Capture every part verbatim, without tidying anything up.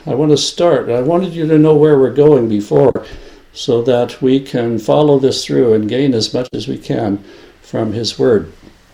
I want to start. I wanted you to know where we're going before, so that we can follow this through and gain as much as we can from his word.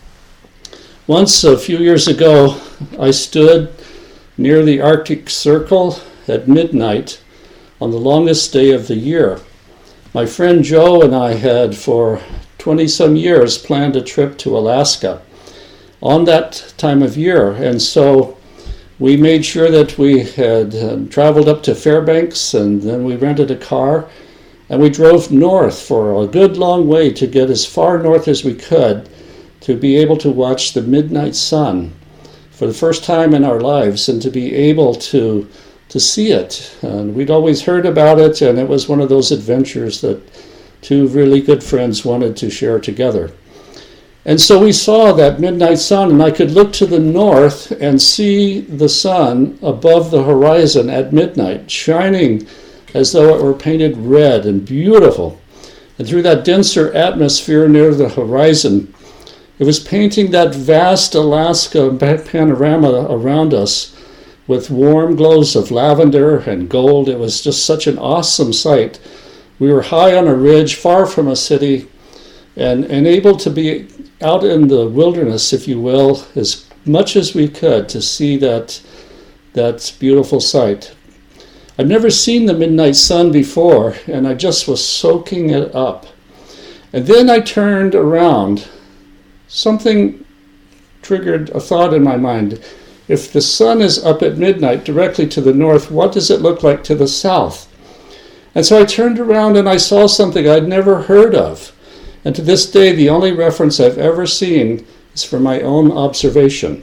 Once, a few years ago, I stood near the Arctic Circle at midnight on the longest day of the year. My friend Joe and I had, for twenty-some years, planned a trip to Alaska on that time of year. And so we made sure that we had uh, traveled up to Fairbanks, and then we rented a car, and we drove north for a good long way to get as far north as we could to be able to watch the midnight sun for the first time in our lives, and to be able to to see it. And we'd always heard about it, and it was one of those adventures that two really good friends wanted to share together. And so we saw that midnight sun, and I could look to the north and see the sun above the horizon at midnight, shining as though it were painted red and beautiful. And through that denser atmosphere near the horizon, it was painting that vast Alaska panorama around us with warm glows of lavender and gold. It was just such an awesome sight. We were high on a ridge, far from a city, and, and able to be out in the wilderness, if you will, as much as we could to see that, that beautiful sight. I've never seen the midnight sun before, and I just was soaking it up. And then I turned around. Something triggered a thought in my mind. If the sun is up at midnight directly to the north, what does it look like to the south? And so I turned around and I saw something I'd never heard of. And to this day, the only reference I've ever seen is from my own observation.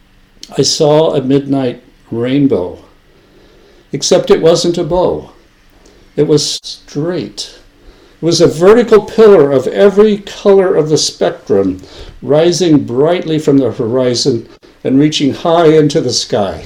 I saw a midnight rainbow, except it wasn't a bow. It was straight. It was a vertical pillar of every color of the spectrum, rising brightly from the horizon and reaching high into the sky.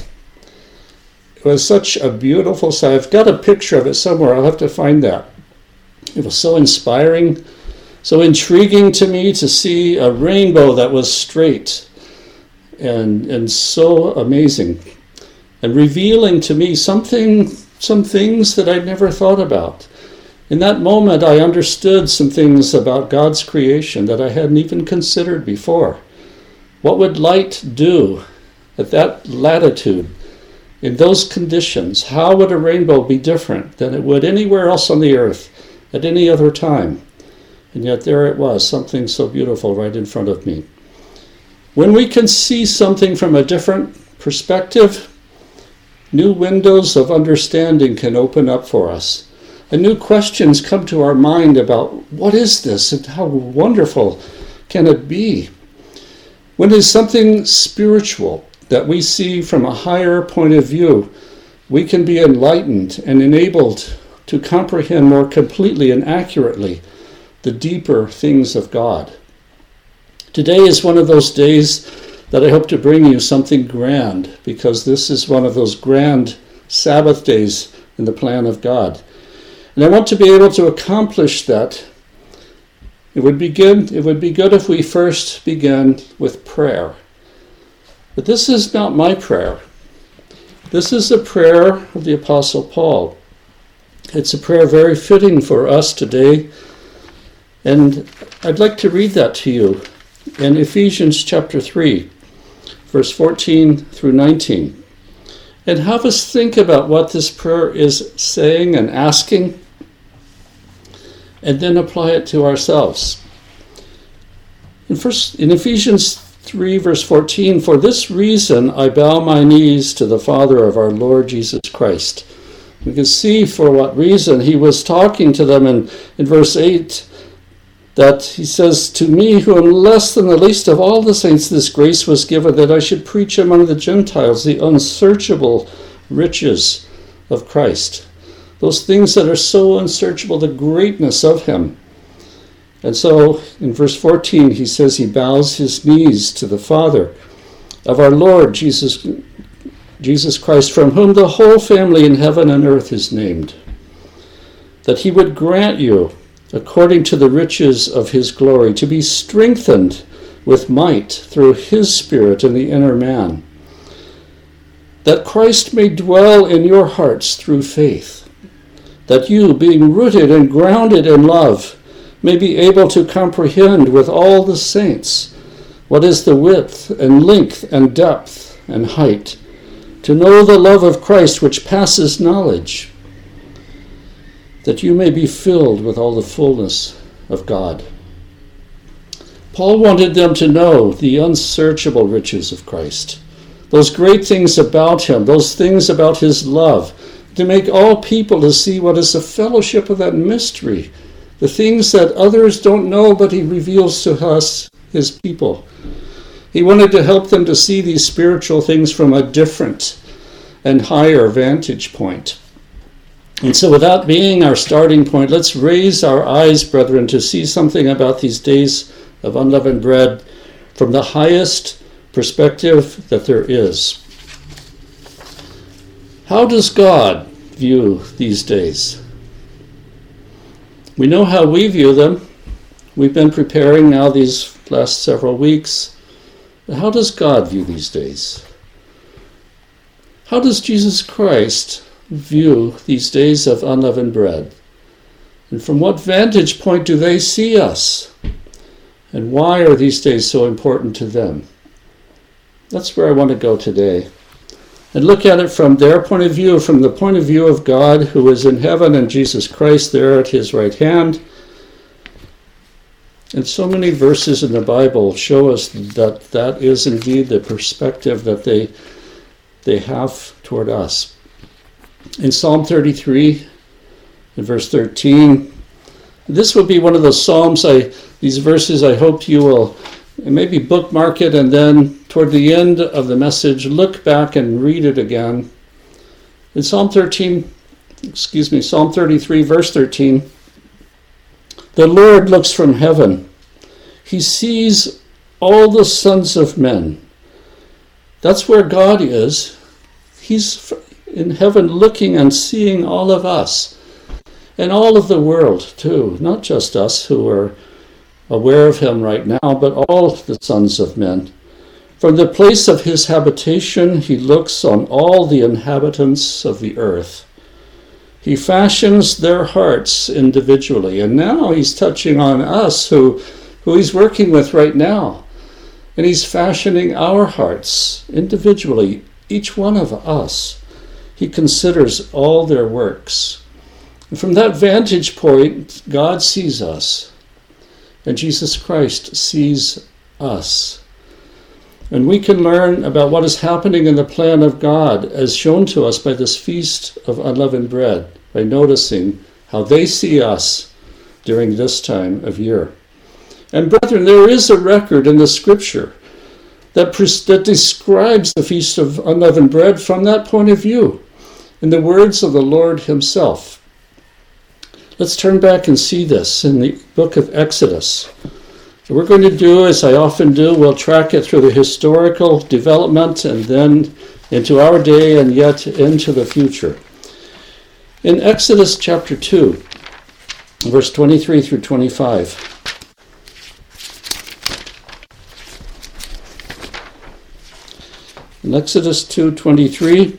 It was such a beautiful sight. I've got a picture of it somewhere. I'll have to find that. It was so inspiring, so intriguing to me to see a rainbow that was straight and, and so amazing, and revealing to me something, some things that I'd never thought about. In that moment, I understood some things about God's creation that I hadn't even considered before. What would light do at that latitude, in those conditions? How would a rainbow be different than it would anywhere else on the earth at any other time? And yet there it was, something so beautiful right in front of me. When we can see something from a different perspective, new windows of understanding can open up for us. And new questions come to our mind about what is this and how wonderful can it be? When there's something spiritual that we see from a higher point of view, we can be enlightened and enabled to comprehend more completely and accurately the deeper things of God. Today is one of those days that I hope to bring you something grand, because this is one of those grand Sabbath days in the plan of God. And I want to be able to accomplish that. It would begin, it would be good if we first began with prayer. But this is not my prayer. This is a prayer of the Apostle Paul. It's a prayer very fitting for us today. And I'd like to read that to you in Ephesians chapter three, verse fourteen through nineteen. And have us think about what this prayer is saying and asking, and then apply it to ourselves. In, first, in Ephesians three, verse fourteen, for this reason I bow my knees to the Father of our Lord Jesus Christ. We can see for what reason he was talking to them in, in verse eight, that he says, to me who am less than the least of all the saints, this grace was given that I should preach among the Gentiles the unsearchable riches of Christ. Those things that are so unsearchable, the greatness of him. And so in verse fourteen, he says he bows his knees to the Father of our Lord Jesus, Jesus Christ, from whom the whole family in heaven and earth is named, that he would grant you, according to the riches of his glory, to be strengthened with might through his Spirit in the inner man, that Christ may dwell in your hearts through faith, that you, being rooted and grounded in love, may be able to comprehend with all the saints what is the width and length and depth and height, to know the love of Christ which passes knowledge, that you may be filled with all the fullness of God. Paul wanted them to know the unsearchable riches of Christ, those great things about him, those things about his love, to make all people to see what is the fellowship of that mystery, the things that others don't know, but he reveals to us, his people. He wanted to help them to see these spiritual things from a different and higher vantage point. And so with that being our starting point, let's raise our eyes, brethren, to see something about these days of unleavened bread from the highest perspective that there is. How does God view these days? We know how we view them. We've been preparing now these last several weeks. But how does God view these days? How does Jesus Christ view these days of unleavened bread? And from what vantage point do they see us? And why are these days so important to them? That's where I want to go today. And look at it from their point of view, from the point of view of God who is in heaven and Jesus Christ there at his right hand. And so many verses in the Bible show us that that is indeed the perspective that they, they have toward us. In Psalm thirty-three, in verse thirteen, this will be one of the Psalms, I, these verses I hope you will maybe bookmark it, and then toward the end of the message, look back and read it again. In Psalm thirteen, excuse me, Psalm thirty-three, verse thirteen, the Lord looks from heaven. He sees all the sons of men. That's where God is. He's in heaven looking and seeing all of us and all of the world too, not just us who are aware of him right now, but all the sons of men. From the place of his habitation, he looks on all the inhabitants of the earth. He fashions their hearts individually, and now he's touching on us who, who he's working with right now. And he's fashioning our hearts individually, each one of us. He considers all their works. And from that vantage point, God sees us. And Jesus Christ sees us. And we can learn about what is happening in the plan of God as shown to us by this feast of unleavened bread, by noticing how they see us during this time of year. And brethren, there is a record in the scripture that, that describes the feast of unleavened bread from that point of view, in the words of the Lord himself. Let's turn back and see this in the book of Exodus. What we're going to do, as I often do, we'll track it through the historical development and then into our day and yet into the future. In Exodus chapter two, verse twenty-three through twenty-five. In Exodus two twenty-three,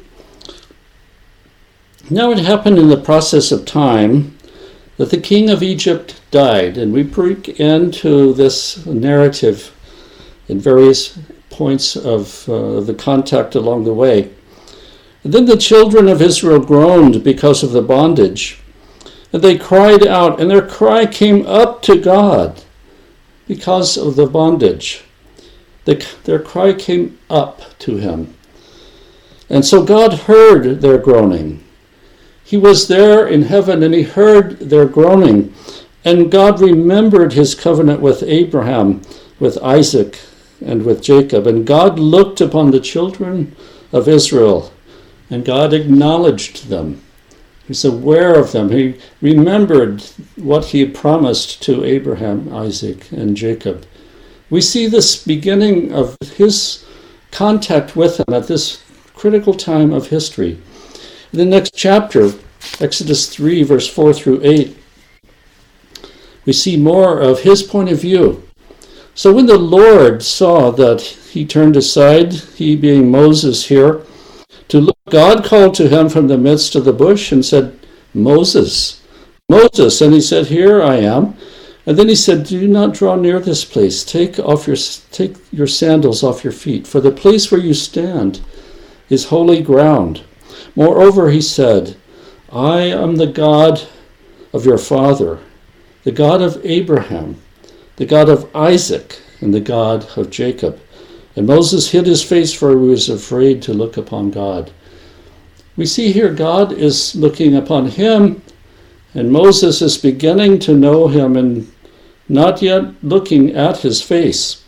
now it happened in the process of time that the king of Egypt died, and we break into this narrative in various points of uh, the contact along the way. And then the children of Israel groaned because of the bondage, and they cried out, and their cry came up to God because of the bondage. The, their cry came up to him. And so God heard their groaning. He was there in heaven and he heard their groaning. And God remembered his covenant with Abraham, with Isaac, and with Jacob. And God looked upon the children of Israel, and God acknowledged them. He's aware of them. He remembered what he had promised to Abraham, Isaac, and Jacob. We see this beginning of his contact with them at this critical time of history. In the next chapter, Exodus three, verse four through eight, we see more of his point of view. So when the Lord saw that he turned aside, he being Moses here, to God called to him from the midst of the bush and said, Moses, Moses. And he said, Here I am. And then he said, Do not draw near this place. Take off your take your sandals off your feet, for the place where you stand is holy ground. Moreover, he said, I am the God of your father, the God of Abraham, the God of Isaac, and the God of Jacob. And Moses hid his face, for he was afraid to look upon God. We see here God is looking upon him, and Moses is beginning to know him and not yet looking at his face.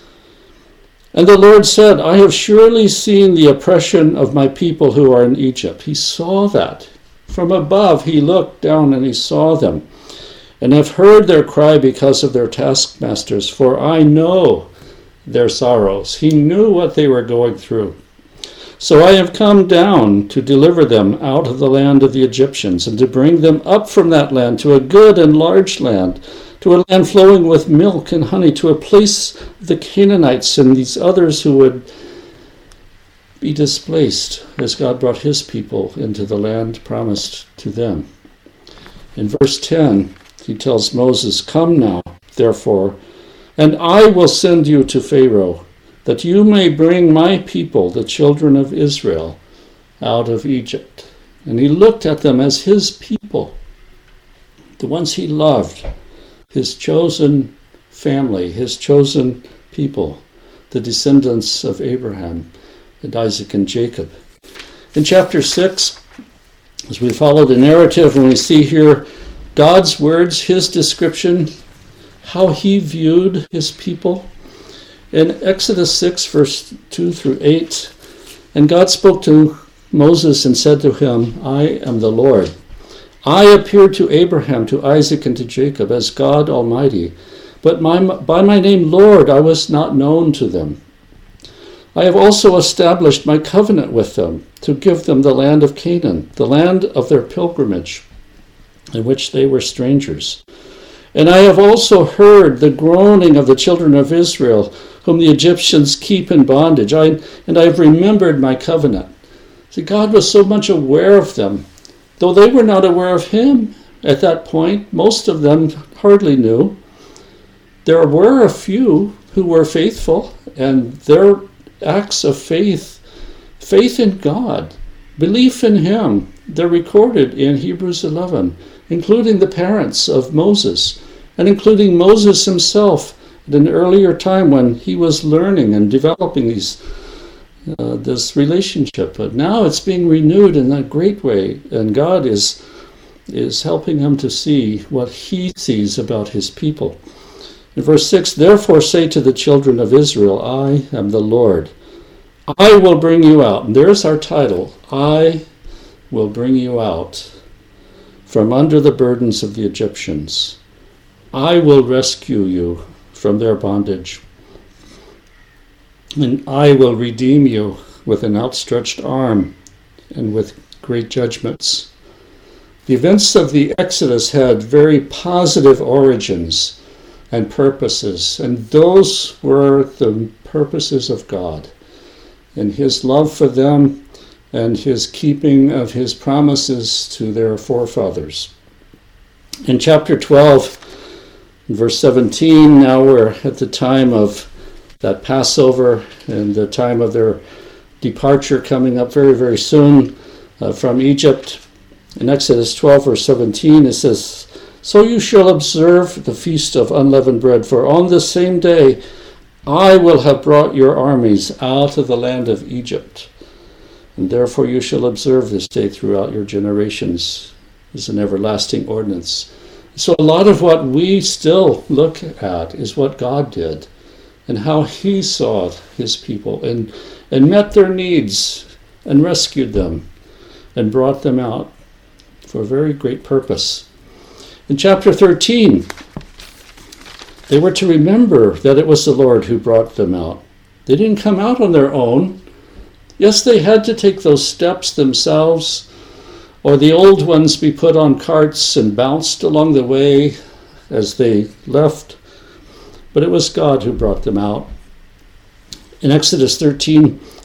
And the Lord said, I have surely seen the oppression of my people who are in Egypt. He saw that. From above he looked down and he saw them, and have heard their cry because of their taskmasters, for I know their sorrows. He knew what they were going through. So I have come down to deliver them out of the land of the Egyptians, and to bring them up from that land to a good and large land, to a land flowing with milk and honey, to a place of the Canaanites and these others who would be displaced as God brought his people into the land promised to them. In verse ten, he tells Moses, Come now, therefore, and I will send you to Pharaoh, that you may bring my people, the children of Israel, out of Egypt. And he looked at them as his people, the ones he loved, his chosen family, his chosen people, the descendants of Abraham and Isaac and Jacob. In chapter six, as we follow the narrative, and we see here God's words, his description, how he viewed his people. In Exodus six, verse two through eight, and God spoke to Moses and said to him, I am the Lord. I appeared to Abraham, to Isaac, and to Jacob as God Almighty, but my, by my name Lord I was not known to them. I have also established my covenant with them, to give them the land of Canaan, the land of their pilgrimage, in which they were strangers. And I have also heard the groaning of the children of Israel, whom the Egyptians keep in bondage, I, and I have remembered my covenant. See, God was so much aware of them, though they were not aware of him at that point. Most of them hardly knew. There were a few who were faithful, and their acts of faith, faith in God, belief in him, they're recorded in Hebrews eleven, including the parents of Moses, and including Moses himself at an earlier time when he was learning and developing these uh, this relationship. But now it's being renewed in a great way, and God is is helping him to see what he sees about his people. In verse six, therefore say to the children of Israel, I am the Lord. I will bring you out. And there's our title. I will bring you out from under the burdens of the Egyptians. I will rescue you from their bondage. And I will redeem you with an outstretched arm and with great judgments. The events of the Exodus had very positive origins and purposes, and those were the purposes of God and his love for them and his keeping of his promises to their forefathers. In chapter twelve, verse seventeen, now we're at the time of that Passover and the time of their departure coming up very, very soon uh, from Egypt. In Exodus twelve, verse seventeen, it says, So you shall observe the feast of unleavened bread, for on the same day I will have brought your armies out of the land of Egypt. And therefore you shall observe this day throughout your generations as an everlasting ordinance. So a lot of what we still look at is what God did and how he saw his people and, and met their needs and rescued them and brought them out for a very great purpose. In chapter thirteen, they were to remember that it was the Lord who brought them out. They didn't come out on their own. Yes, they had to take those steps themselves, or the old ones be put on carts and bounced along the way as they left. But it was God who brought them out. In Exodus thirteen,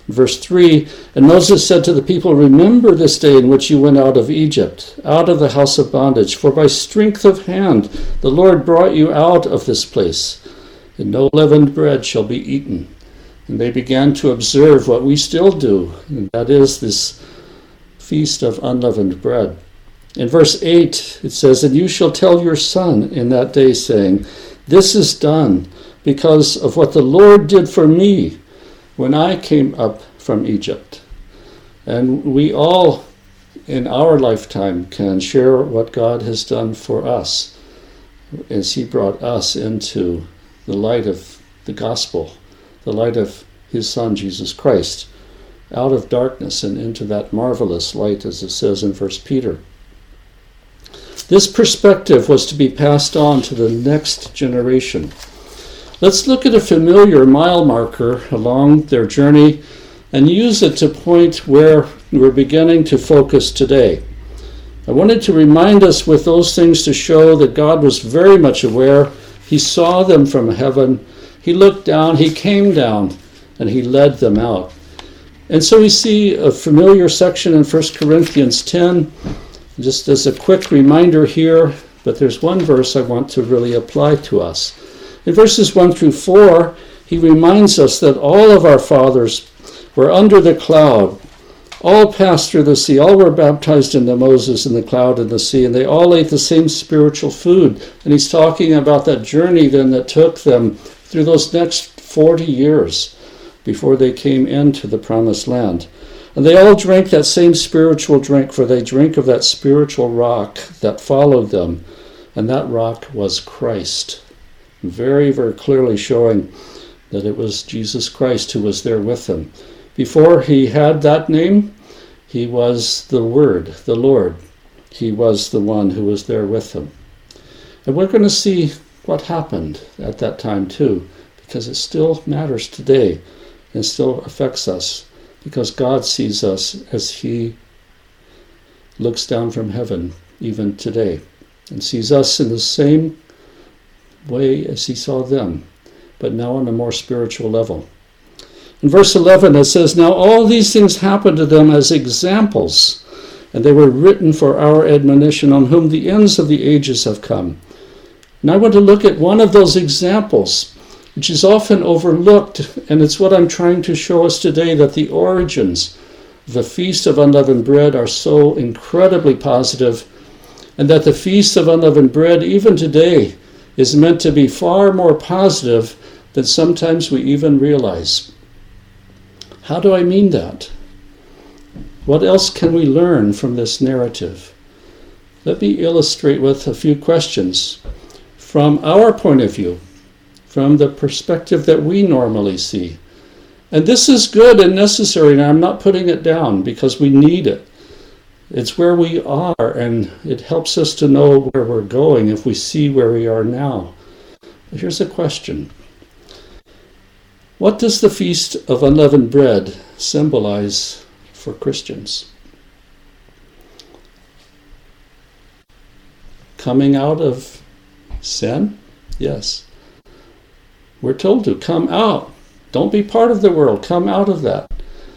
Verse three, and Moses said to the people, remember this day in which you went out of Egypt, out of the house of bondage, for by strength of hand the Lord brought you out of this place, and no leavened bread shall be eaten. And they began to observe what we still do, and that is this feast of unleavened bread. In verse eight, it says, and you shall tell your son in that day, saying, this is done because of what the Lord did for me when I came up from Egypt. And we all in our lifetime can share what God has done for us as he brought us into the light of the gospel, the light of his Son, Jesus Christ, out of darkness and into that marvelous light, as it says in First Peter. This perspective was to be passed on to the next generation. Let's look at a familiar mile marker along their journey and use it to point where we're beginning to focus today. I wanted to remind us with those things to show that God was very much aware. He saw them from heaven. He looked down, he came down, and he led them out. And so we see a familiar section in First Corinthians ten, just as a quick reminder here, but there's one verse I want to really apply to us. In verses one through four, he reminds us that all of our fathers were under the cloud, all passed through the sea, all were baptized into Moses in the cloud and the sea, and they all ate the same spiritual food. And he's talking about that journey then that took them through those next forty years before they came into the promised land. And they all drank that same spiritual drink, for they drank of that spiritual rock that followed them, and that rock was Christ. Very, very clearly showing that it was Jesus Christ who was there with them. Before he had that name, he was the Word, the Lord. He was the one who was there with them. And we're going to see what happened at that time too, because it still matters today and still affects us, because God sees us as he looks down from heaven even today and sees us in the same way as he saw them, but now on a more spiritual level. In verse eleven it says, now all these things happened to them as examples, and they were written for our admonition, on whom the ends of the ages have come. And I want to look at one of those examples, which is often overlooked, and it's what I'm trying to show us today, that the origins of the Feast of Unleavened Bread are so incredibly positive, and that the Feast of Unleavened Bread, even today, is meant to be far more positive than sometimes we even realize. How do I mean that? What else can we learn from this narrative? Let me illustrate with a few questions from our point of view, from the perspective that we normally see. And this is good and necessary, and I'm not putting it down because we need it. It's where we are, and it helps us to know where we're going if we see where we are now. But here's a question. What does the Feast of Unleavened Bread symbolize for Christians? Coming out of sin? Yes. We're told to come out. Don't be part of the world. Come out of that.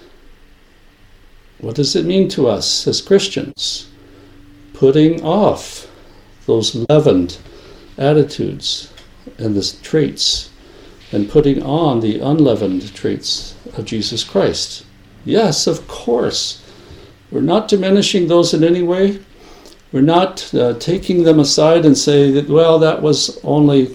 What does it mean to us as Christians? Putting off those leavened attitudes and the traits, and putting on the unleavened traits of Jesus Christ. Yes, of course. We're not diminishing those in any way. We're not uh, taking them aside and say that, well, that was only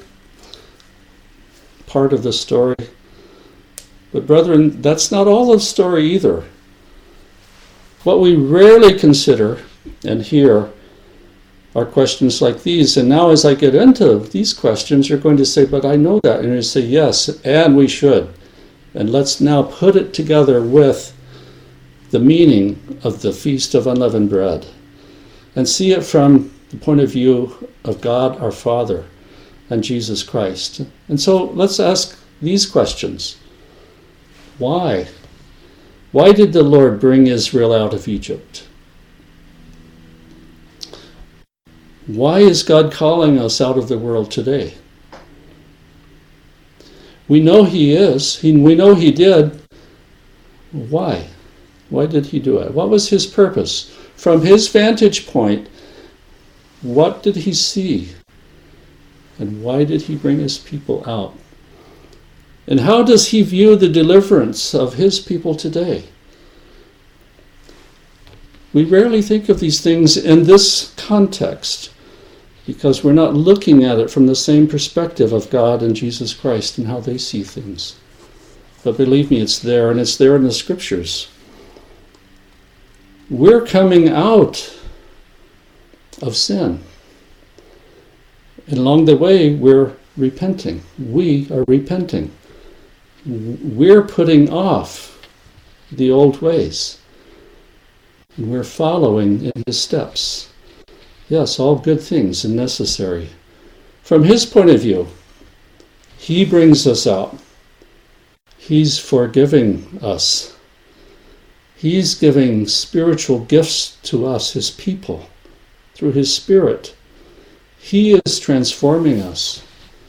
part of the story. But brethren, that's not all the story either. What we rarely consider and hear are questions like these. And now as I get into these questions, you're going to say, but I know that. And you say, yes, and we should. And let's now put it together with the meaning of the Feast of Unleavened Bread and see it from the point of view of God our Father and Jesus Christ. And so let's ask these questions. Why? Why did the Lord bring Israel out of Egypt? Why is God calling us out of the world today? We know he is. He, we know he did. Why? Why did he do it? What was his purpose? From his vantage point, what did he see? And why did he bring his people out? And how does he view the deliverance of his people today? We rarely think of these things in this context because we're not looking at it from the same perspective of God and Jesus Christ and how they see things. But believe me, it's there, and it's there in the Scriptures. We're coming out of sin. And along the way, we're repenting. We are repenting. We're putting off the old ways. And we're following in his steps. Yes, all good things and necessary. From his point of view, he brings us out. He's forgiving us. He's giving spiritual gifts to us, his people, through his Spirit. He is transforming us.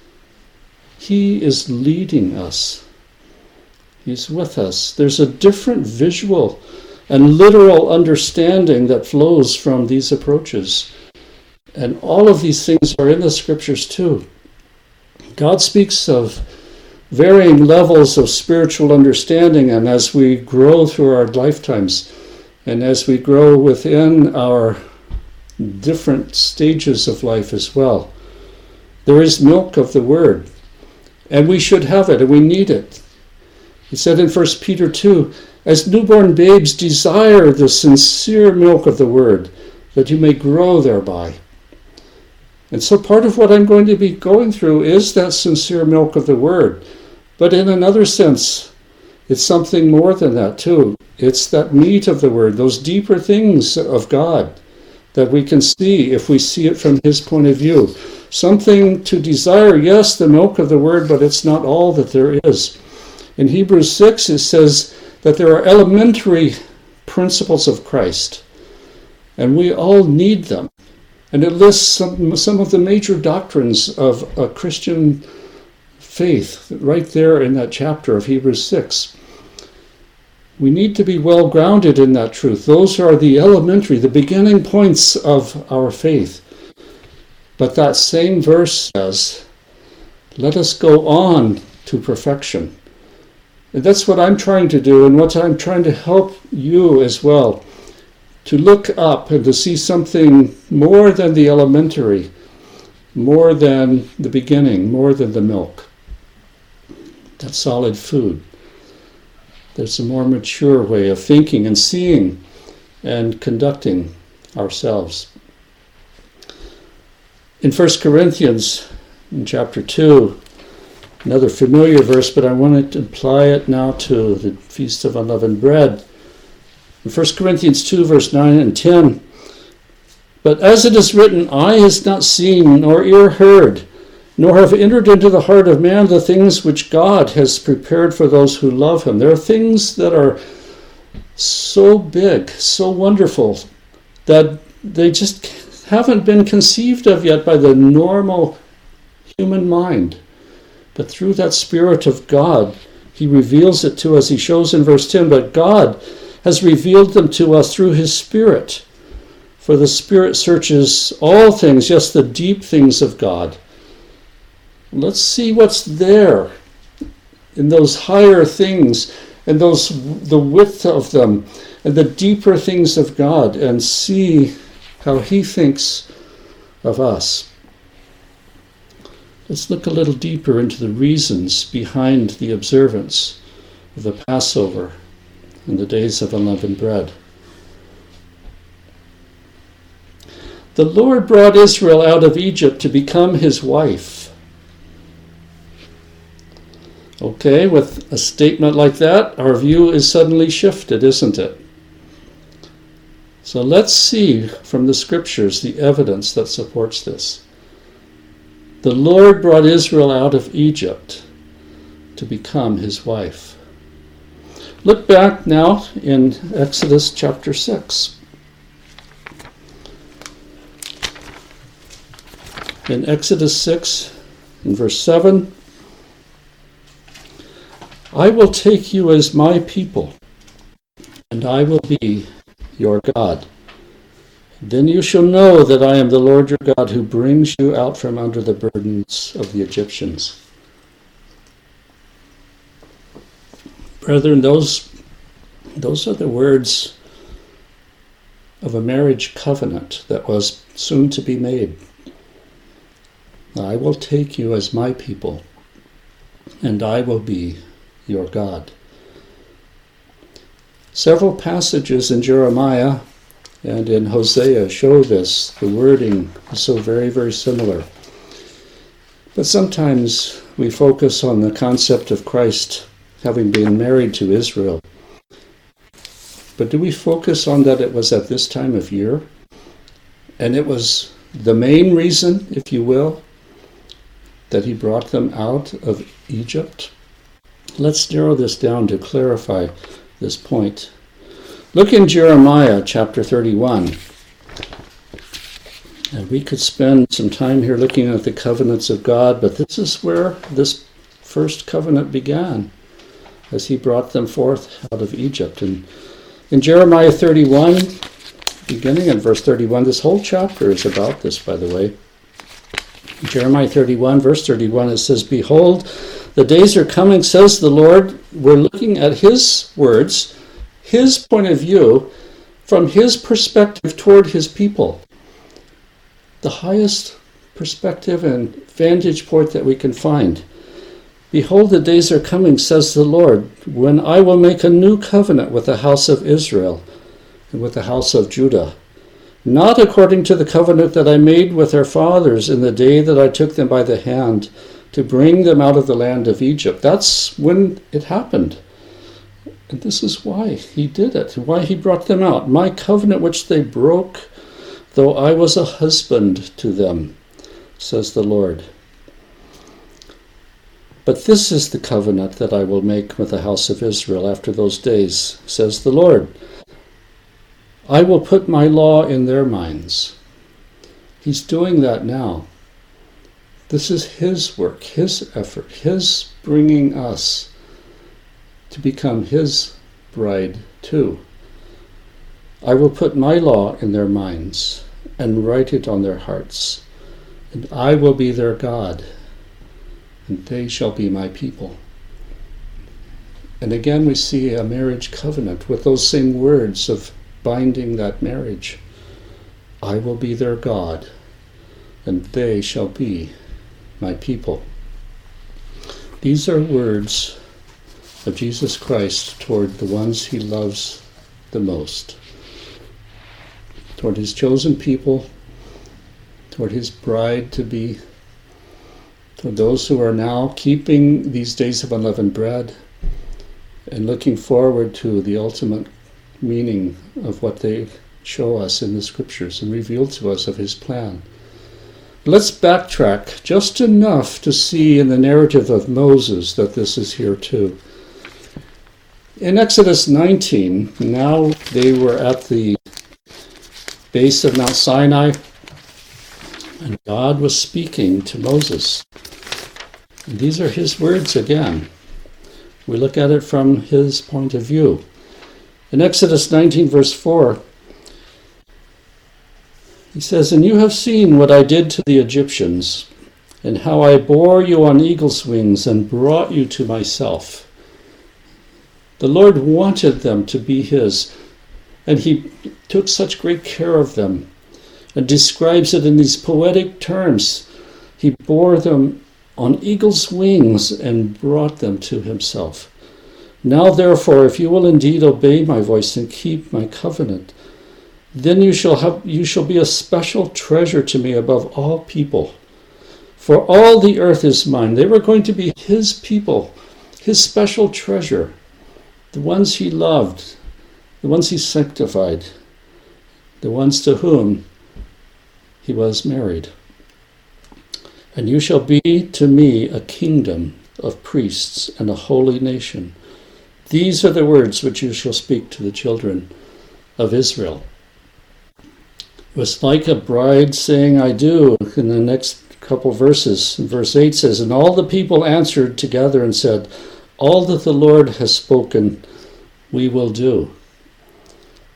He is leading us. He's with us. There's a different visual and literal understanding that flows from these approaches. And all of these things are in the Scriptures too. God speaks of varying levels of spiritual understanding, and as we grow through our lifetimes, and as we grow within our different stages of life as well, there is milk of the Word, and we should have it, and we need it. He said in First Peter two, as newborn babes desire the sincere milk of the Word, that you may grow thereby. And so part of what I'm going to be going through is that sincere milk of the Word. But in another sense, it's something more than that too. It's that meat of the Word, those deeper things of God that we can see if we see it from his point of view. Something to desire, yes, the milk of the Word, but it's not all that there is. In Hebrews six, it says that there are elementary principles of Christ, and we all need them. And it lists some, some of the major doctrines of a Christian faith right there in that chapter of Hebrews six. We need to be well grounded in that truth. Those are the elementary, the beginning points of our faith. But that same verse says, let us go on to perfection. And that's what I'm trying to do, and what I'm trying to help you as well, to look up and to see something more than the elementary, more than the beginning, more than the milk. That's solid food. There's a more mature way of thinking and seeing and conducting ourselves. In First Corinthians, in chapter two, another familiar verse, but I want to apply it now to the Feast of Unleavened Bread. In First Corinthians two, verse nine and ten, but as it is written, eye has not seen, nor ear heard, nor have entered into the heart of man the things which God has prepared for those who love him. There are things that are so big, so wonderful, that they just haven't been conceived of yet by the normal human mind. But through that Spirit of God, he reveals it to us. He shows in verse ten, but God has revealed them to us through his Spirit. For the Spirit searches all things, yes, the deep things of God. Let's see what's there in those higher things, and those the width of them, and the deeper things of God, and see how he thinks of us. Let's look a little deeper into the reasons behind the observance of the Passover and the days of unleavened bread. The Lord brought Israel out of Egypt to become his wife. Okay, with a statement like that, our view is suddenly shifted, isn't it? So let's see from the Scriptures the evidence that supports this. The Lord brought Israel out of Egypt to become his wife. Look back now in Exodus chapter six. In Exodus six, in verse seven, I will take you as my people, and I will be your God. Then you shall know that I am the Lord your God, who brings you out from under the burdens of the Egyptians. Brethren, those, those are the words of a marriage covenant that was soon to be made. I will take you as my people, and I will be your God. Several passages in Jeremiah and in Hosea show this. The wording is so very, very similar. But sometimes we focus on the concept of Christ having been married to Israel. But do we focus on that it was at this time of year? And it was the main reason, if you will, that he brought them out of Egypt? Let's narrow this down to clarify this point. Look in Jeremiah chapter thirty-one. And we could spend some time here looking at the covenants of God, but this is where this first covenant began, as he brought them forth out of Egypt. And in Jeremiah thirty-one, beginning in verse thirty-one, this whole chapter is about this, by the way. In Jeremiah thirty-one, verse thirty-one, it says, "Behold, the days are coming, says the Lord." We're looking at his words, his point of view, from his perspective toward his people. The highest perspective and vantage point that we can find. "Behold, the days are coming, says the Lord, when I will make a new covenant with the house of Israel and with the house of Judah, not according to the covenant that I made with their fathers in the day that I took them by the hand to bring them out of the land of Egypt." That's when it happened. And this is why he did it, why he brought them out. "My covenant which they broke, though I was a husband to them, says the Lord. But this is the covenant that I will make with the house of Israel after those days, says the Lord. I will put my law in their minds." He's doing that now. This is his work, his effort, his bringing us to become his bride too. "I will put my law in their minds and write it on their hearts, and I will be their God, and they shall be my people." And again we see a marriage covenant with those same words of binding that marriage. "I will be their God, and they shall be my people." These are words of Jesus Christ toward the ones he loves the most, toward his chosen people, toward his bride to be, toward those who are now keeping these days of unleavened bread and looking forward to the ultimate meaning of what they show us in the scriptures and reveal to us of his plan. Let's backtrack just enough to see in the narrative of Moses that this is here too. In Exodus nineteen, now they were at the base of Mount Sinai, and God was speaking to Moses. And these are his words again. We look at it from his point of view. In Exodus nineteen, verse four, he says, "And you have seen what I did to the Egyptians, and how I bore you on eagle's wings and brought you to myself." The Lord wanted them to be his, and he took such great care of them, and describes it in these poetic terms. He bore them on eagle's wings and brought them to himself. "Now therefore, if you will indeed obey my voice and keep my covenant, then you shall have you shall be a special treasure to me above all people. For all the earth is mine." They were going to be his people, his special treasure, the ones he loved, the ones he sanctified, the ones to whom he was married. "And you shall be to me a kingdom of priests and a holy nation. These are the words which you shall speak to the children of Israel." It was like a bride saying, "I do." In the next couple verses, verse eight says, "And all the people answered together and said, all that the Lord has spoken, we will do."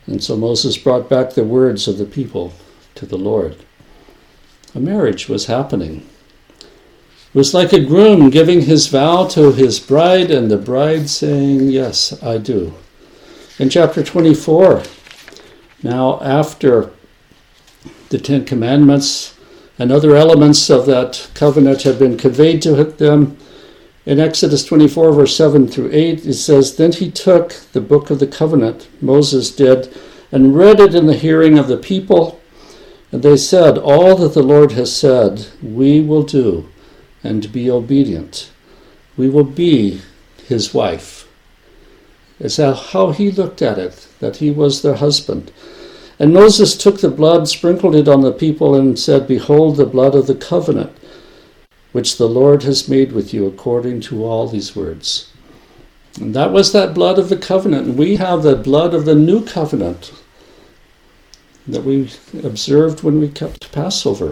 And so Moses brought back the words of the people to the Lord. A marriage was happening. It was like a groom giving his vow to his bride, and the bride saying, "Yes, I do." In chapter twenty-four, now after the Ten Commandments and other elements of that covenant had been conveyed to them, in Exodus twenty-four, verse seven through eight, it says, "Then he took the book of the covenant," Moses did, "and read it in the hearing of the people. And they said, 'All that the Lord has said, we will do and be obedient. We will be his wife.'" It's how he looked at it, that he was their husband. "And Moses took the blood, sprinkled it on the people, and said, 'Behold the blood of the covenant, which the Lord has made with you according to all these words.'" And that was that blood of the covenant. And we have the blood of the new covenant that we observed when we kept Passover.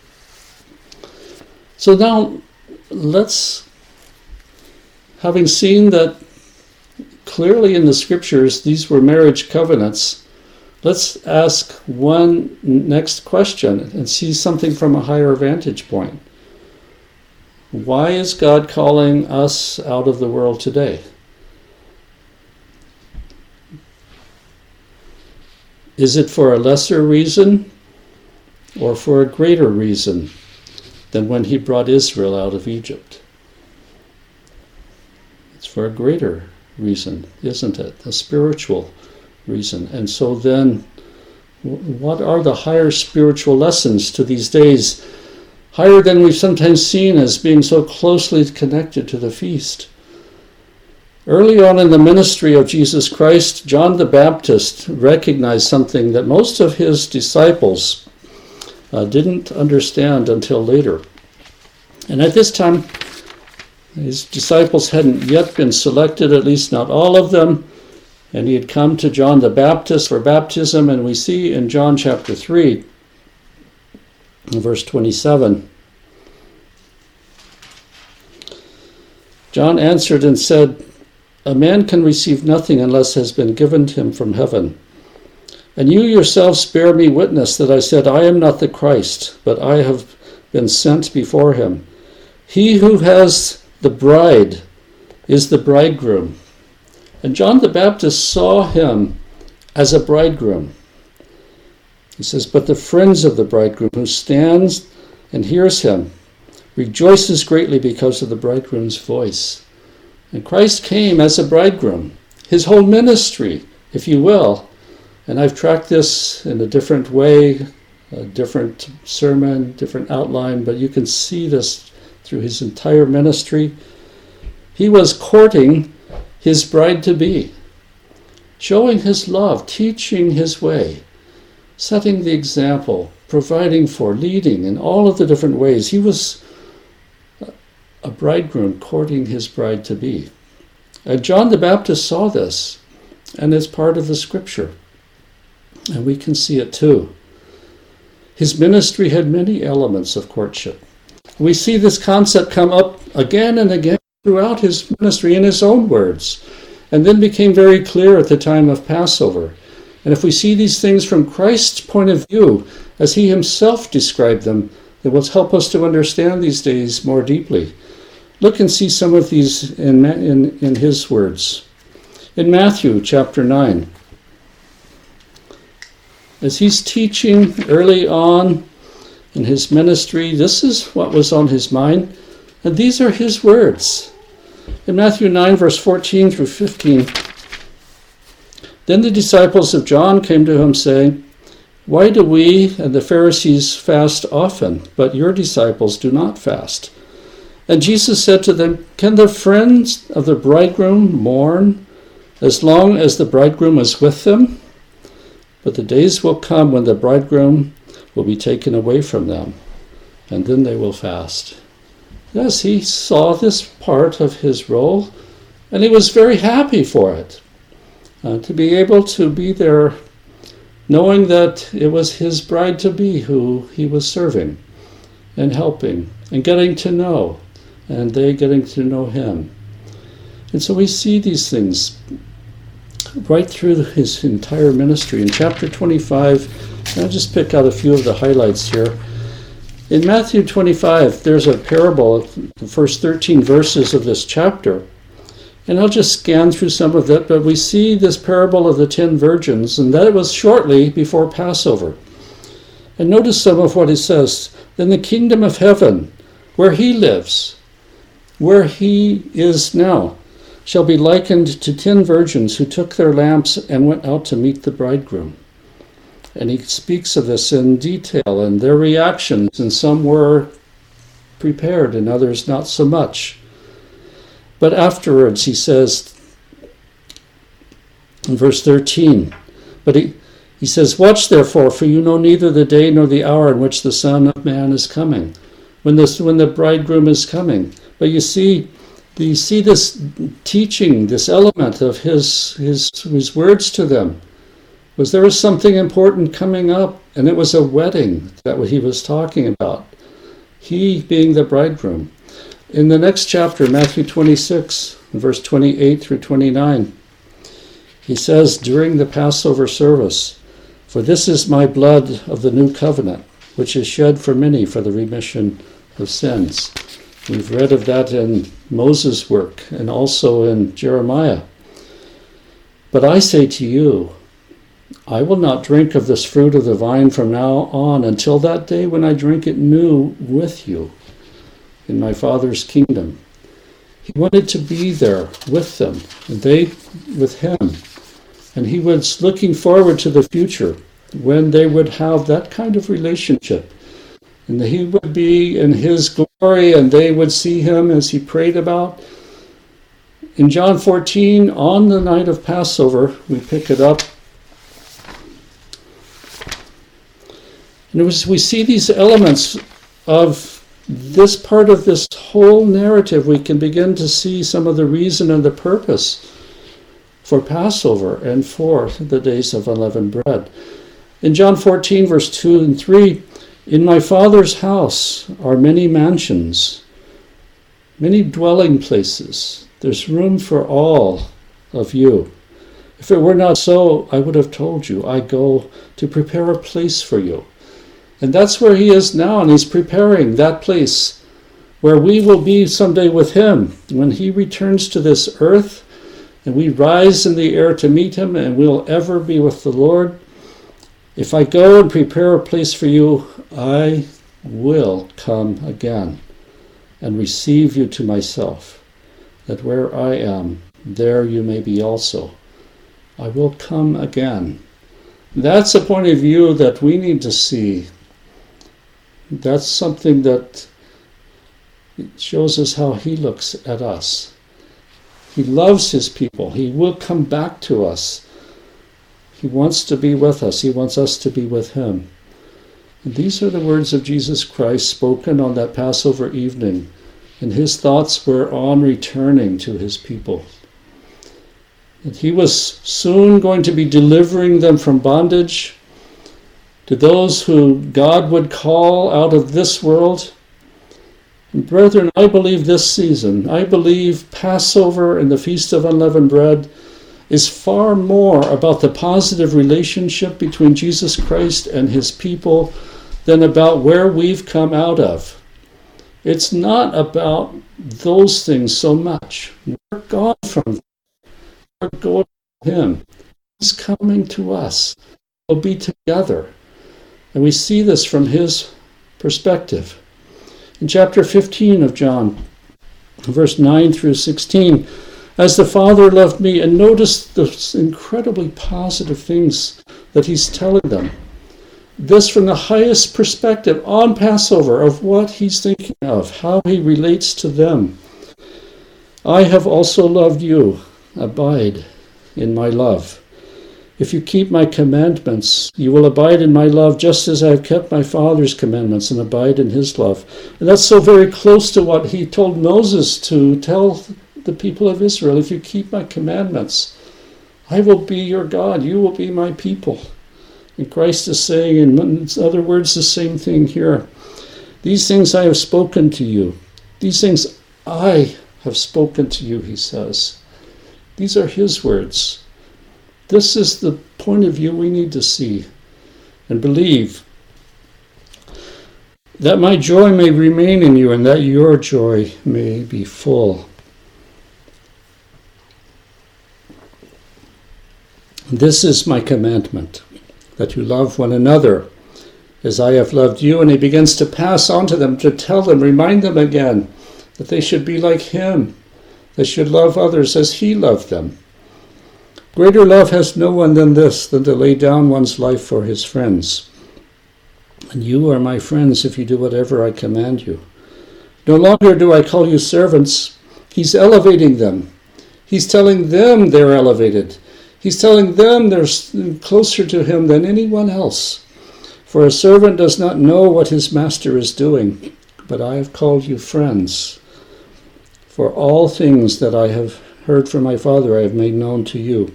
So now, let's, having seen that clearly in the scriptures these were marriage covenants, let's ask one next question and see something from a higher vantage point. Why is God calling us out of the world today? Is it for a lesser reason or for a greater reason than when he brought Israel out of Egypt? It's for a greater reason, isn't it? A spiritual reason. And so then, what are the higher spiritual lessons to these days, higher than we've sometimes seen as being so closely connected to the feast? Early on in the ministry of Jesus Christ, John the Baptist recognized something that most of his disciples uh, didn't understand until later. And at this time, his disciples hadn't yet been selected, at least not all of them, and he had come to John the Baptist for baptism, and we see in John chapter three, verse twenty-seven, John answered and said, "A man can receive nothing unless it has been given to him from heaven. And you yourselves bear me witness that I said, I am not the Christ, but I have been sent before him. He who has the bride is the bridegroom." And John the Baptist saw him as a bridegroom. He says, "But the friends of the bridegroom who stands and hears him rejoices greatly because of the bridegroom's voice." And Christ came as a bridegroom, his whole ministry, if you will. And I've tracked this in a different way, a different sermon, different outline, but you can see this through his entire ministry. He was courting his bride-to-be, showing his love, teaching his way, setting the example, providing for, leading in all of the different ways. He was a bridegroom courting his bride-to-be. And John the Baptist saw this, and it's part of the scripture. And we can see it too. His ministry had many elements of courtship. We see this concept come up again and again throughout his ministry in his own words, and then became very clear at the time of Passover. And if we see these things from Christ's point of view, as he himself described them, it will help us to understand these days more deeply. Look and see some of these in, in, in his words. In Matthew chapter nine, as he's teaching early on in his ministry, this is what was on his mind, and these are his words. In Matthew nine, verse fourteen through fifteen, "Then the disciples of John came to him, saying, 'Why do we and the Pharisees fast often, but your disciples do not fast?' And Jesus said to them, 'Can the friends of the bridegroom mourn as long as the bridegroom is with them? But the days will come when the bridegroom will be taken away from them, and then they will fast.'" Yes, he saw this part of his role, and he was very happy for it, uh, to be able to be there, knowing that it was his bride-to-be who he was serving and helping and getting to know, and they getting to know him. And so we see these things. right through his entire ministry. In chapter twenty-five, I'll just pick out a few of the highlights here. In Matthew twenty-five, there's a parable, the first thirteen verses of this chapter. And I'll just scan through some of it, but we see this parable of the ten virgins, and that it was shortly before Passover. And notice some of what it says. Then the kingdom of heaven, where he lives, where he is now, shall be likened to ten virgins who took their lamps and went out to meet the bridegroom. And he speaks of this in detail and their reactions, and some were prepared and others not so much. But afterwards he says, in verse thirteen, but he, he says, watch therefore, for you know neither the day nor the hour in which the Son of Man is coming, when, this, when the bridegroom is coming. But you see, you see this teaching, this element of his, his, his words to them, was there was something important coming up, and it was a wedding that he was talking about, he being the bridegroom. In the next chapter, Matthew twenty-six, verse twenty-eight through twenty-nine, he says, during the Passover service, for this is my blood of the new covenant, which is shed for many for the remission of sins. We've read of that in Moses' work and also in Jeremiah. But I say to you, I will not drink of this fruit of the vine from now on until that day when I drink it new with you in my Father's kingdom. He wanted to be there with them, and they with him. And he was looking forward to the future when they would have that kind of relationship. And he would be in his glory, and they would see him as he prayed about. In John fourteen, on the night of Passover, we pick it up. And it was, we see these elements of this part of this whole narrative. We can begin to see some of the reason and the purpose for Passover and for the days of unleavened bread. In John fourteen, verse two and three, in my Father's house are many mansions, many dwelling places. There's room for all of you. If it were not so, I would have told you, I go to prepare a place for you. And that's where he is now, and he's preparing that place where we will be someday with him when he returns to this earth and we rise in the air to meet him and we'll ever be with the Lord. If I go and prepare a place for you, I will come again and receive you to myself, that where I am, there you may be also. I will come again. That's a point of view that we need to see. That's something that shows us how he looks at us. He loves his people. He will come back to us. He wants to be with us. He wants us to be with him. And these are the words of Jesus Christ spoken on that Passover evening. And his thoughts were on returning to his people. And he was soon going to be delivering them from bondage to those who God would call out of this world. And brethren, I believe this season, I believe Passover and the Feast of Unleavened Bread is far more about the positive relationship between Jesus Christ and his people than about where we've come out of. It's not about those things so much. We're gone from them. We're going to him. He's coming to us. We'll be together. And we see this from his perspective. In chapter fifteen of John, verse nine through sixteen, as the Father loved me, and notice the incredibly positive things that he's telling them. This from the highest perspective on Passover of what he's thinking of, how he relates to them. I have also loved you. Abide in my love. If you keep my commandments, you will abide in my love, just as I have kept my Father's commandments and abide in his love. And that's so very close to what he told Moses to tell the people of Israel. If you keep my commandments, I will be your God. You will be my people. And Christ is saying, in other words, the same thing here. These things I have spoken to you. These things I have spoken to you, he says. These are his words. This is the point of view we need to see and believe. That my joy may remain in you and that your joy may be full. This is my commandment, that you love one another as I have loved you. And he begins to pass on to them, to tell them, remind them again that they should be like him. They should love others as he loved them. Greater love has no one than this, than to lay down one's life for his friends. And you are my friends if you do whatever I command you. No longer do I call you servants. He's elevating them. He's telling them they're elevated. He's telling them they're closer to him than anyone else. For a servant does not know what his master is doing, but I have called you friends. For all things that I have heard from my Father I have made known to you.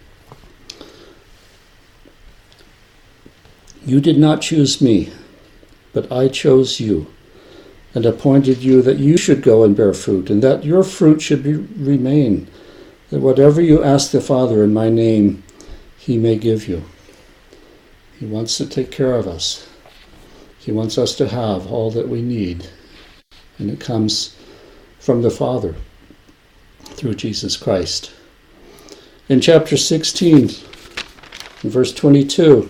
You did not choose me, but I chose you, and appointed you that you should go and bear fruit, and that your fruit should be, remain, that whatever you ask the Father in my name, he may give you. He wants to take care of us. He wants us to have all that we need, and it comes from the Father through Jesus Christ. In chapter sixteen, in verse twenty-two,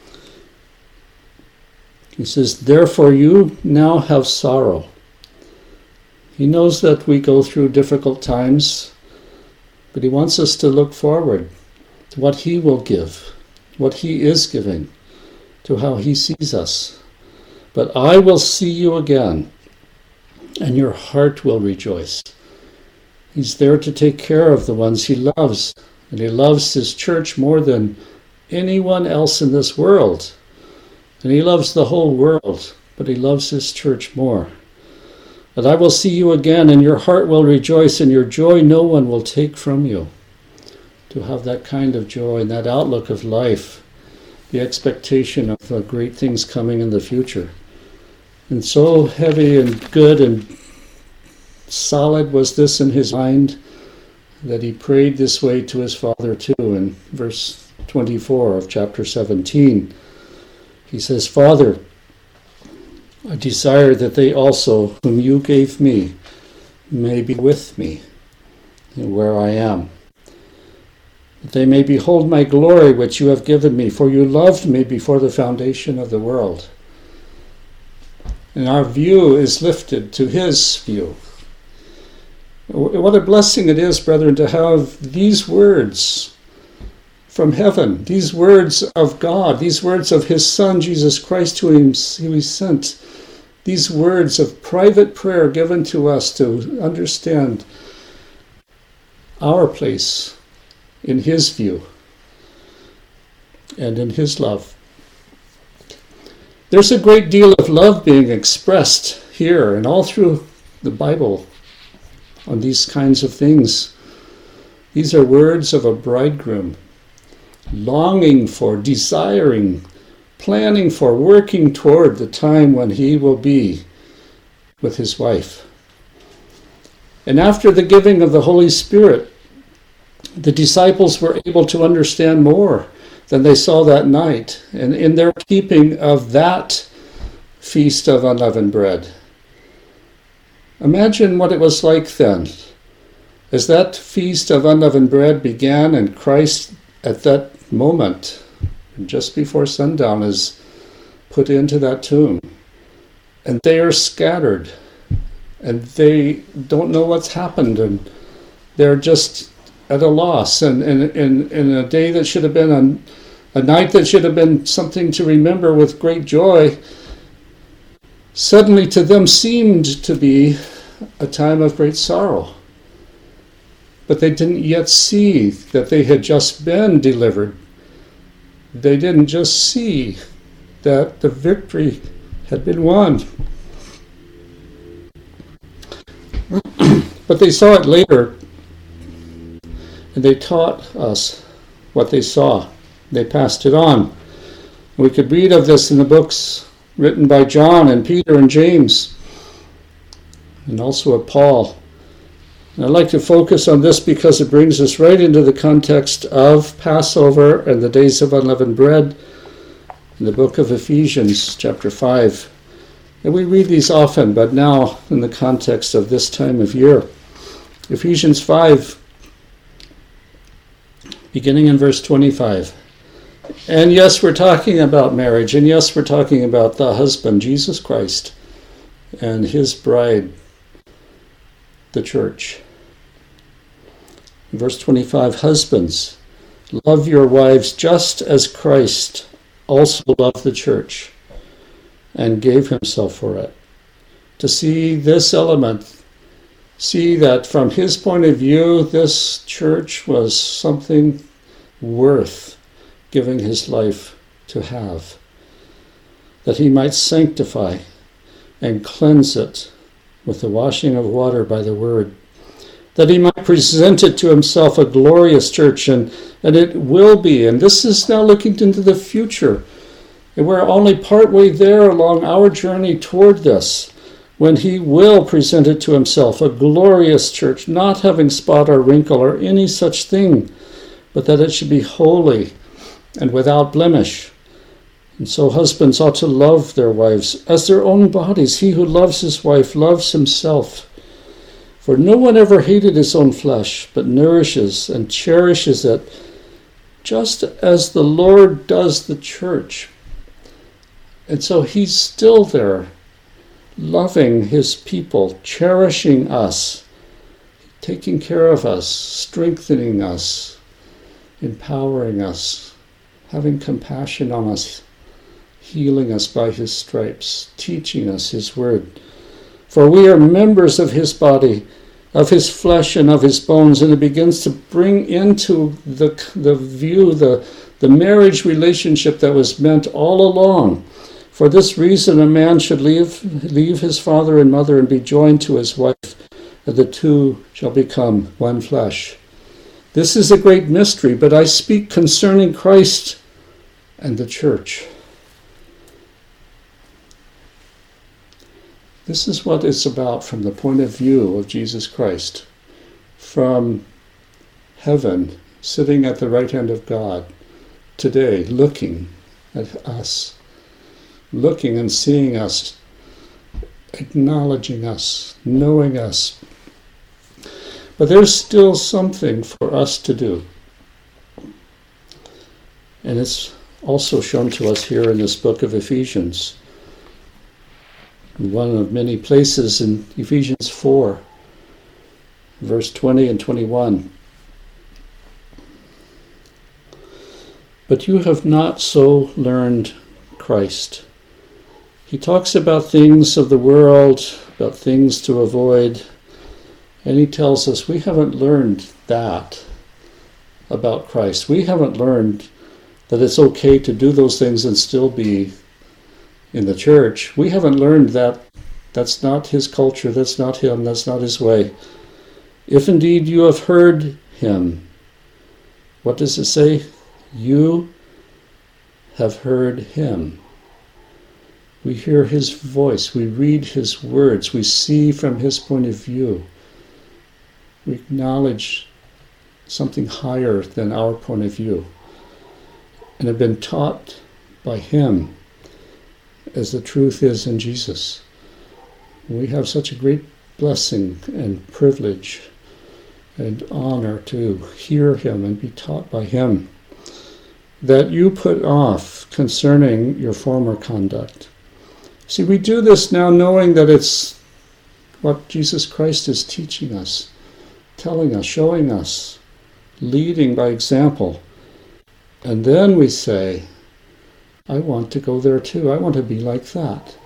he says, therefore you now have sorrow. He knows that we go through difficult times, but he wants us to look forward to what he will give, what he is giving, to how he sees us. But I will see you again, and your heart will rejoice. He's there to take care of the ones he loves, and he loves his church more than anyone else in this world. And he loves the whole world, but he loves his church more. But I will see you again, and your heart will rejoice, and your joy no one will take from you. To have that kind of joy and that outlook of life, the expectation of uh, great things coming in the future. And so heavy and good and solid was this in his mind that he prayed this way to his Father too. In verse twenty-four of chapter seventeen, he says, Father, I desire that they also, whom you gave me, may be with me where I am, that they may behold my glory which you have given me, for you loved me before the foundation of the world. And our view is lifted to his view. What a blessing it is, brethren, to have these words from heaven, these words of God, these words of his Son, Jesus Christ, whom he sent, these words of private prayer given to us to understand our place in his view and in his love. There's a great deal of love being expressed here and all through the Bible on these kinds of things. These are words of a bridegroom, longing for, desiring, planning for, working toward the time when he will be with his wife. And after the giving of the Holy Spirit, the disciples were able to understand more than they saw that night, and in their keeping of that feast of unleavened bread. Imagine what it was like then, as that feast of unleavened bread began, and Christ at that moment, just before sundown, is put into that tomb, and they are scattered, and they don't know what's happened, and they're just at a loss, and in in, in a day that should have been a, a night that should have been something to remember with great joy, suddenly to them seemed to be a time of great sorrow. But they didn't yet see that they had just been delivered. They didn't just see that the victory had been won. But they saw it later, and they taught us what they saw. They passed it on. We could read of this in the books written by John and Peter and James, and also of Paul. And I'd like to focus on this because it brings us right into the context of Passover and the days of unleavened bread in the book of Ephesians, chapter five. And we read these often, but now in the context of this time of year. Ephesians five, beginning in verse twenty-five. And yes, we're talking about marriage, and yes, we're talking about the husband, Jesus Christ, and his bride, the church. Verse twenty-five, husbands, love your wives just as Christ also loved the church and gave himself for it. To see this element, see that from his point of view, this church was something worth giving his life to have, that he might sanctify and cleanse it with the washing of water by the word, that he might present it to himself a glorious church, and, and it will be. And this is now looking into the future. And we're only partway there along our journey toward this, when he will present it to himself, a glorious church, not having spot or wrinkle or any such thing, but that it should be holy and without blemish. And so husbands ought to love their wives as their own bodies. He who loves his wife loves himself. For no one ever hated his own flesh, but nourishes and cherishes it, just as the Lord does the church. And so he's still there, loving his people, cherishing us, taking care of us, strengthening us, empowering us, having compassion on us, healing us by his stripes, teaching us his word. For we are members of his body, of his flesh and of his bones, and it begins to bring into the, the view the, the marriage relationship that was meant all along. For this reason a man should leave, leave his father and mother and be joined to his wife, and the two shall become one flesh. This is a great mystery, but I speak concerning Christ and the church. This is what it's about from the point of view of Jesus Christ, from heaven, sitting at the right hand of God, today, looking at us, looking and seeing us, acknowledging us, knowing us. But there's still something for us to do. And it's also shown to us here in this book of Ephesians. One of many places in Ephesians four, verse twenty and twenty-one. But you have not so learned Christ. He talks about things of the world, about things to avoid, and he tells us we haven't learned that about Christ. We haven't learned that it's okay to do those things and still be in the church. We haven't learned that that's not his culture, that's not him, that's not his way. If indeed you have heard him, what does it say? You have heard him. We hear his voice, we read his words, we see from his point of view. We acknowledge something higher than our point of view, and have been taught by him, as the truth is in Jesus. We have such a great blessing and privilege and honor to hear him and be taught by him, that you put off concerning your former conduct. See, we do this now knowing that it's what Jesus Christ is teaching us, telling us, showing us, leading by example. And then we say, I want to go there too. I want to be like that.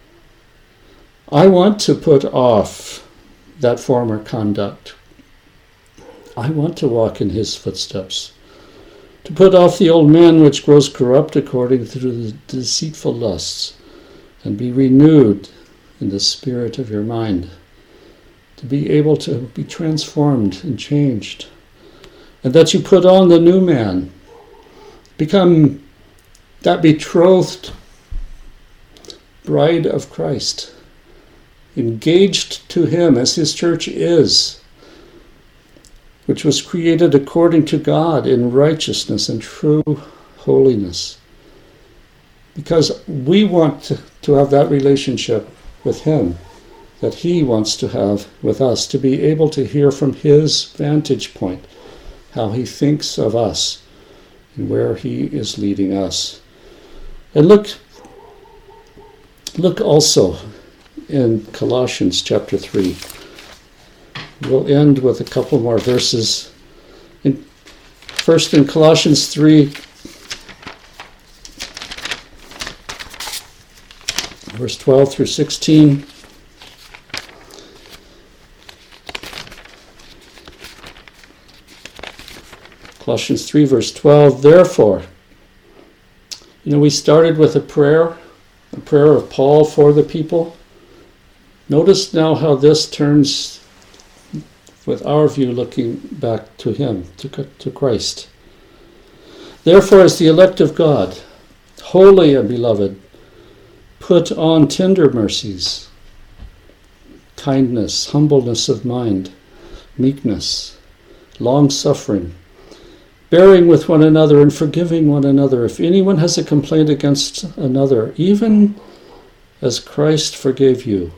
I want to put off that former conduct. I want to walk in his footsteps. To put off the old man which grows corrupt according to the deceitful lusts, and be renewed in the spirit of your mind. To be able to be transformed and changed. And that you put on the new man. Become that betrothed bride of Christ, engaged to him as his church is, which was created according to God in righteousness and true holiness. Because we want to, to have that relationship with him that he wants to have with us, to be able to hear from his vantage point how he thinks of us and where he is leading us. And look, look also in Colossians chapter three. We'll end with a couple more verses. In, first in Colossians three, verse twelve through sixteen. Colossians three, verse twelve, therefore, you know, we started with a prayer, a prayer of Paul for the people. Notice now how this turns with our view looking back to him, to, to Christ. Therefore, as the elect of God, holy and beloved, put on tender mercies, kindness, humbleness of mind, meekness, long-suffering, bearing with one another and forgiving one another. If anyone has a complaint against another, even as Christ forgave you,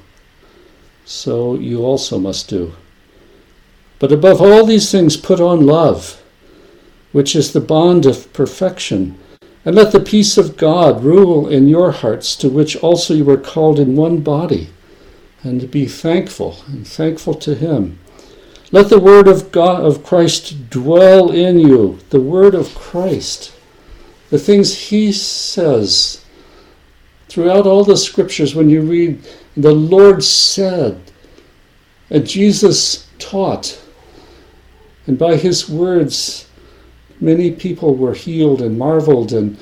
so you also must do. But above all these things put on love, which is the bond of perfection. And let the peace of God rule in your hearts, to which also you were called in one body, and be thankful, and thankful to him. Let the word of God, of Christ, dwell in you. The word of Christ, the things he says throughout all the scriptures. When you read, the Lord said, and Jesus taught, and by his words, many people were healed and marveled and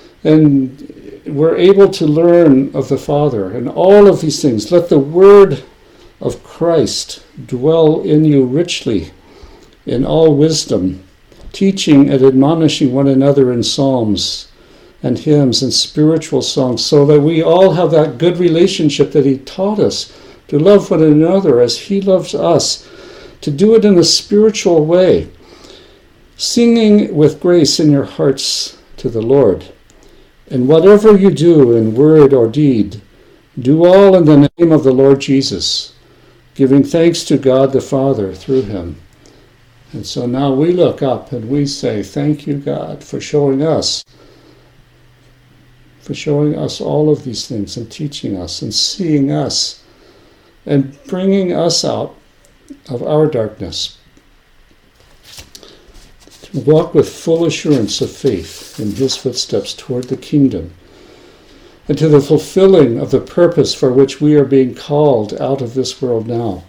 and were able to learn of the Father. And all of these things, let the word of Christ dwell in you richly in all wisdom, teaching and admonishing one another in psalms and hymns and spiritual songs, so that we all have that good relationship that he taught us, to love one another as he loves us, to do it in a spiritual way, singing with grace in your hearts to the Lord. And whatever you do in word or deed, do all in the name of the Lord Jesus, giving thanks to God the Father through him. And so now we look up and we say, thank you, God, for showing us, for showing us all of these things and teaching us and seeing us and bringing us out of our darkness, to walk with full assurance of faith in his footsteps toward the kingdom, and to the fulfilling of the purpose for which we are being called out of this world now.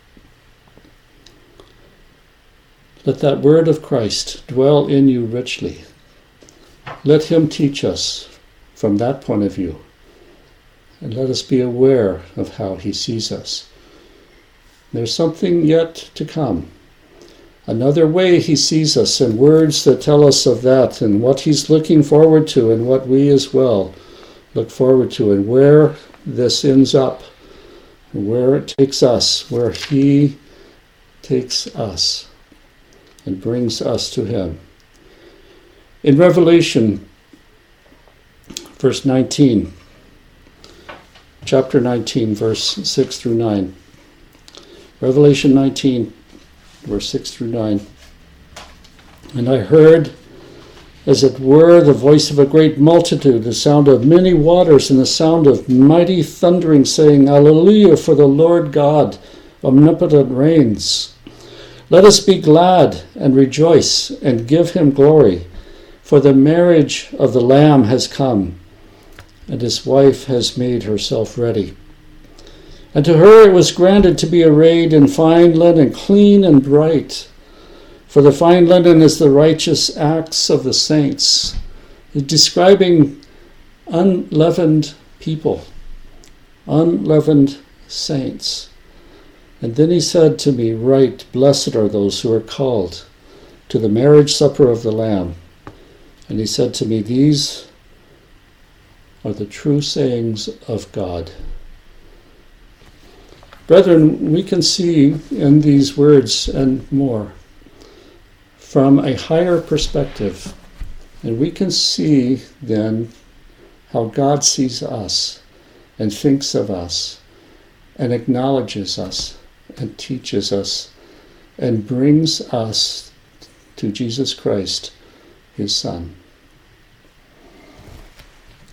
Let that word of Christ dwell in you richly. Let him teach us from that point of view, and let us be aware of how he sees us. There's something yet to come. Another way he sees us, and words that tell us of that, and what he's looking forward to, and what we as well look forward to, and where this ends up, and where it takes us, where he takes us and brings us to him. In Revelation, verse nineteen, chapter nineteen, verse six through nine. Revelation nineteen, verse six through nine. And I heard, as it were, the voice of a great multitude, the sound of many waters, and the sound of mighty thundering, saying, Alleluia, for the Lord God omnipotent reigns. Let us be glad and rejoice and give him glory, for the marriage of the Lamb has come, and his wife has made herself ready. And to her it was granted to be arrayed in fine linen, clean and bright. For the fine linen is the righteous acts of the saints. It's describing unleavened people, unleavened saints. And then he said to me, Write, blessed are those who are called to the marriage supper of the Lamb. And he said to me, These are the true sayings of God. Brethren, we can see in these words and more from a higher perspective. And we can see then how God sees us and thinks of us and acknowledges us and teaches us and brings us to Jesus Christ, his Son.